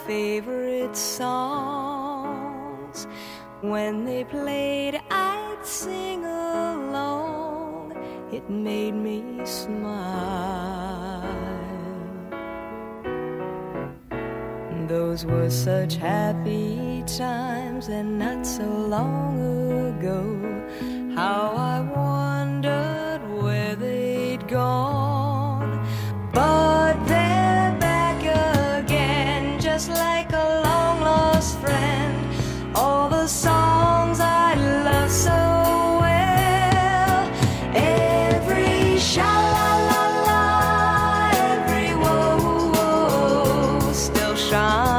favorite songs. When they played, I'd sing along. It made me smile. Those were such happy times, and not so long ago. How I wondered where they'd gone. But they're back again, just like a long-lost friend. All the songs I love so well, every sha-la-la-la, every whoa-whoa still shines